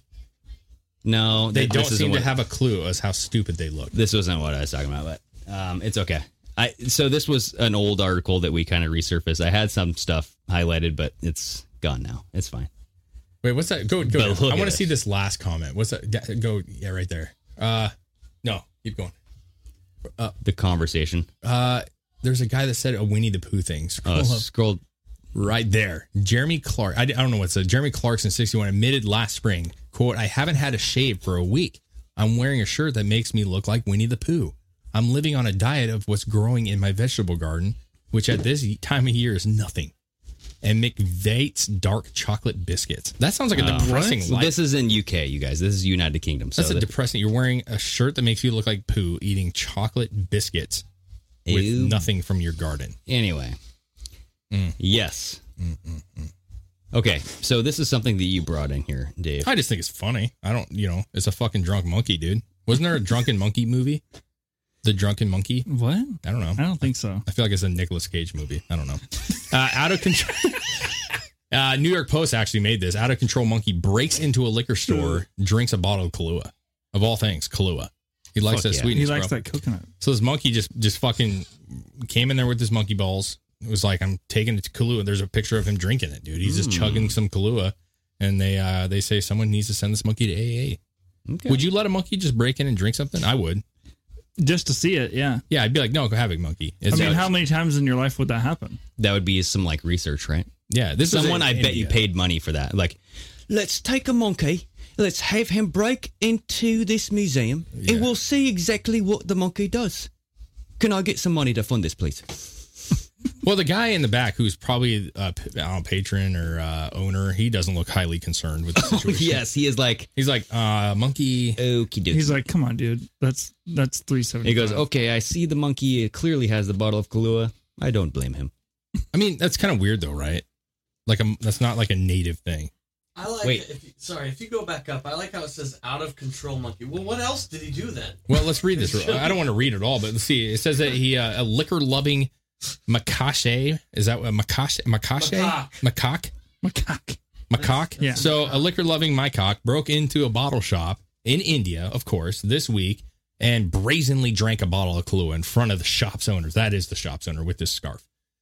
no, They th- don't this isn't seem to what- have a clue as how stupid they look. This wasn't what I was talking about, but um, it's okay. I so this was an old article that we kind of resurfaced. I had some stuff highlighted, but it's gone now. It's fine. Wait, what's that? Go, go. But down. look I at want it. to see this last comment. What's that? Da- Go, yeah, right there. Uh, no, keep going. Uh, The conversation. uh, there's a guy that said a Winnie the Pooh thing. Scroll Oh, up. scroll. Right there. Jeremy Clark. I, I don't know what it said. Jeremy Clarkson, sixty-one, admitted last spring, quote, I haven't had a shave for a week. I'm wearing a shirt that makes me look like Winnie the Pooh. I'm living on a diet of what's growing in my vegetable garden, which at this time of year is nothing. And McVeight's dark chocolate biscuits. That sounds like a Oh. depressing So life. this is in U K, you guys. This is United Kingdom. So That's a that- depressing. You're wearing a shirt that makes you look like Pooh, eating chocolate biscuits with Ew. nothing from your garden. Anyway. Mm. Yes. Okay, so this is something that you brought in here, Dave. I just think it's funny. I don't, you know, it's a fucking drunk monkey, dude. Wasn't there a drunken monkey movie? The Drunken Monkey? What? I don't know. I don't think so. I feel like it's a Nicolas Cage movie. I don't know. Uh, out of control. uh, New York Post actually made this. Out of control monkey breaks into a liquor store, drinks a bottle of Kahlua. Of all things, Kahlua. He likes Fuck that yeah. sweetness. He likes bro. that coconut. So this monkey just just fucking came in there with his monkey balls. It was like, I'm taking it to Kahlua. There's a picture of him drinking it, dude. He's just Mm. chugging some Kahlua. And they uh, they say someone needs to send this monkey to A A. Okay. Would you let a monkey just break in and drink something? I would. Just to see it, yeah. Yeah, I'd be like, no, go have it, monkey. I It's mean, a- how many times in your life would that happen? That would be some like research, right? Yeah, this was someone in I bet you India. paid money for that. Like, let's take a monkey, let's have him break into this museum, and we'll see exactly what the monkey does. Can I get some money to fund this, please? Well, the guy in the back, who's probably a p- I don't know, patron or uh, owner, he doesn't look highly concerned with the situation. Yes, he is like, he's like, uh, monkey. Okie dokie. He's like, come on, dude. That's that's three seventy. He goes, okay, I see the monkey. It clearly has the bottle of Kahlua. I don't blame him. I mean, that's kind of weird, though, right? Like, a, that's not like a native thing. I like Wait. it. If you, sorry, if you go back up, I like how it says out of control monkey. Well, what else did he do then? Well, let's read this. I don't want to read it all, but let's see. It says that he, uh, a liquor loving macaque. Is that what macaque? Macaque? Macaque? Macaque. Macaque? Yeah. So a liquor loving macaque broke into a bottle shop in India, of course, this week and brazenly drank a bottle of Kahlua in front of the shop's owners. That is the shop's owner with this scarf.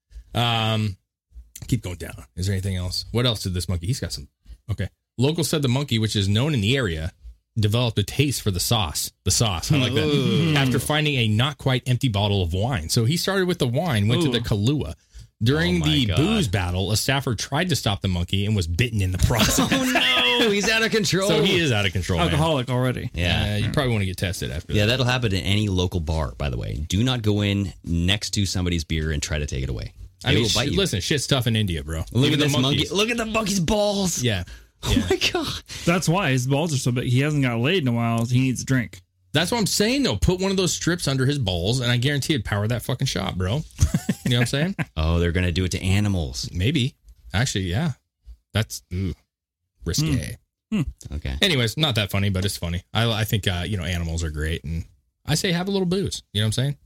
Um, keep going down. Is there anything else? What else did this monkey? He's got some. Okay. Locals said the monkey, which is known in the area, developed a taste for the sauce. The sauce. I like that. Ooh. After finding a not quite empty bottle of wine. So he started with the wine, went Ooh. to the Kahlua. During Oh my the God. booze battle, a staffer tried to stop the monkey and was bitten in the process. Oh, no. He's out of control. So he is out of control. man. Alcoholic already. Yeah. Uh, you probably want to get tested after Yeah, that. that'll happen in any local bar, by the way. Do not go in next to somebody's beer and try to take it away. I They mean, will sh- bite you. listen, shit's tough in India, bro. Look Even at the this monkey. monkeys. Look at the monkey's balls. Yeah. Oh, my God. That's why his balls are so big. He hasn't got laid in a while. He needs a drink. That's what I'm saying, though. Put one of those strips under his balls, and I guarantee it'd power that fucking shop, bro. You know what I'm saying? Oh, they're going to do it to animals. Maybe. Actually, yeah. That's ooh, risque. Okay. Anyways, not that funny, but it's funny. I, I think, uh, you know, animals are great, and I say have a little booze. You know what I'm saying?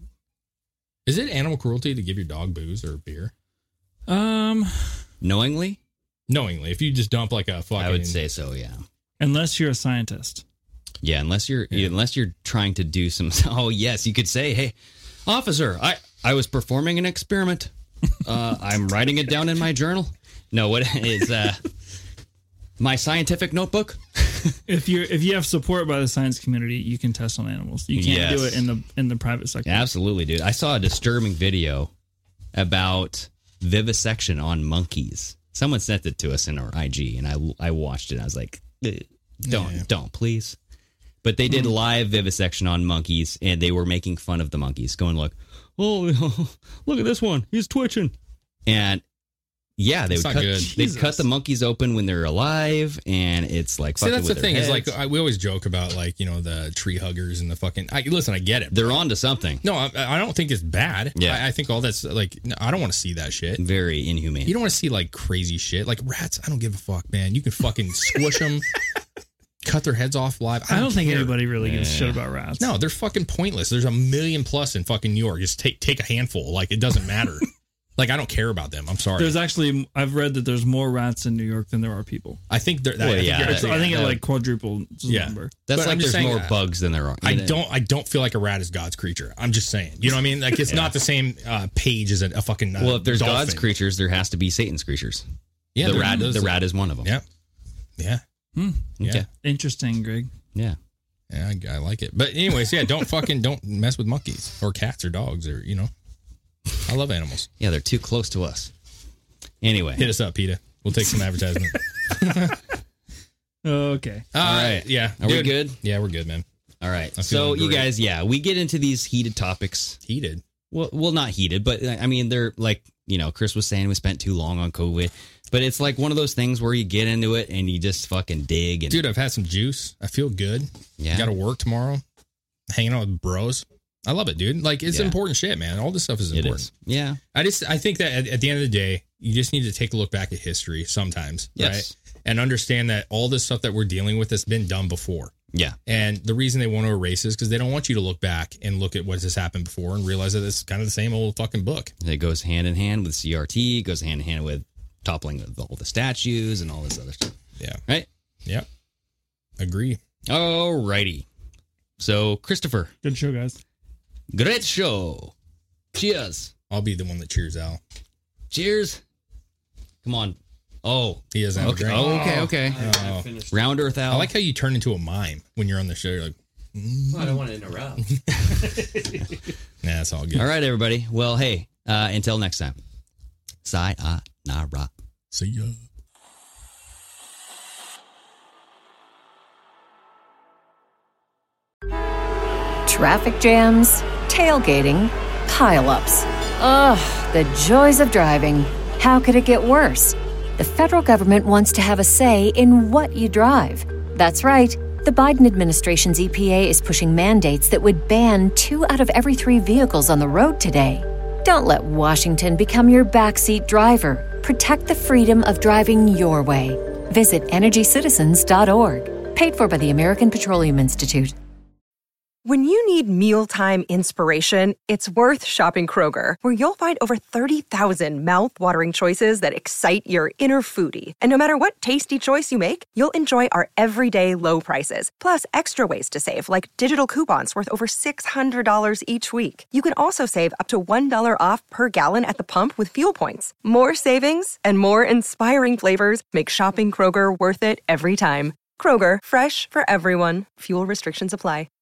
Is it animal cruelty to give your dog booze or beer? Um, Knowingly? Knowingly. If you just dump like a fucking... I would say so, yeah. unless you're a scientist. Yeah, unless you're unless you're trying to do some. Oh yes, you could say, "Hey, officer, I I was performing an experiment. Uh, I'm writing it down in my journal." No, what is uh, my scientific notebook? if you if you have support by the science community, you can test on animals. You can't Yes. do it in the in the private sector. Absolutely, dude. I saw a disturbing video about vivisection on monkeys. Someone sent it to us in our I G, and I I watched it. And I was like, "Ugh, don't Yeah. don't please. But they did live vivisection on monkeys, and they were making fun of the monkeys, going like, "Oh, look at this one, he's twitching," and yeah, they It's would not cut, good. they'd cut the monkeys open when they're alive, and it's like See, fucking that's the with thing their is like heads. I, we always joke about like you know the tree huggers and the fucking. I, listen, I get it. They're on to something. No, I, I don't think it's bad. Yeah. I, I think all that's like no, I don't want to see that shit. Very inhumane. You don't want to see like crazy shit like rats. I don't give a fuck, man. You can fucking squish them, cut their heads off live. I I don't, don't think care. anybody really gives a shit about rats. No, they're fucking pointless. There's a million plus in fucking New York. Just take take a handful. Like it doesn't matter. Like I don't care about them. I'm sorry. There's actually I've read that there's more rats in New York than there are people. I think there. Well, I think yeah, you're- It's- I think it like quadrupled the Yeah. number. That's But like I'm just there's saying more that- bugs than there are. I don't. I don't feel like a rat is God's creature. I'm just saying. You know what I mean? Like it's Yeah. not the same uh, page as a, a fucking. Uh, Well, if there's dolphin. God's creatures, there has to be Satan's creatures. Yeah, the there rat. is. The rat is one of them. Yeah. Yeah. Hmm. Yeah. Okay. Interesting, Greg. Yeah. Yeah, I, I like it. But anyways, yeah, don't fucking don't mess with monkeys or cats or dogs or you know. I love animals. Yeah, they're too close to us. Anyway, Hit us up, PETA. We'll take some advertisement. Okay. All right. Yeah. Are we Dude. good? Yeah, we're good, man. All right. I'm So feeling you great. guys, yeah, we get into these heated topics. Heated. Well, well, not heated, but I mean, they're like, you know, Chris was saying we spent too long on COVID, but it's like one of those things where you get into it and you just fucking dig. And Dude, I've had some juice. I feel good. Yeah. Got to work tomorrow. Hanging out with bros. I love it, dude. Like it's Yeah. important shit, man. All this stuff is it important. is. Yeah. I just I think that at, at the end of the day, you just need to take a look back at history sometimes, Yes. right? And understand that all this stuff that we're dealing with has been done before. Yeah. And the reason they want to erase is because they don't want you to look back and look at what has happened before and realize that it's kind of the same old fucking book. It goes hand in hand with C R T, goes hand in hand with toppling of all the statues and all this other stuff. Yeah. Right? Yep. Agree. All righty. So, Christopher, Good show, guys. great show. Cheers. I'll be the one that cheers Al. Cheers. Come on. Oh. He doesn't have Okay. a drink. Oh, okay, okay. Oh. Round Earth Al. I like how you turn into a mime when you're on the show. You're like, I don't want to interrupt. nah, it's all good. All right, everybody. Well, hey, uh, until next time. Sayonara. See ya. Traffic jams, tailgating, pileups. Ugh, the joys of driving. How could it get worse? The federal government wants to have a say in what you drive. That's right. The Biden administration's E P A is pushing mandates that would ban two out of every three vehicles on the road today. Don't let Washington become your backseat driver. Protect the freedom of driving your way. Visit energy citizens dot org. Paid for by the American Petroleum Institute. When you need mealtime inspiration, it's worth shopping Kroger, where you'll find over thirty thousand mouth-watering choices that excite your inner foodie. And no matter what tasty choice you make, you'll enjoy our everyday low prices, plus extra ways to save, like digital coupons worth over six hundred dollars each week. You can also save up to one dollar off per gallon at the pump with fuel points. More savings and more inspiring flavors make shopping Kroger worth it every time. Kroger, fresh for everyone. Fuel restrictions apply.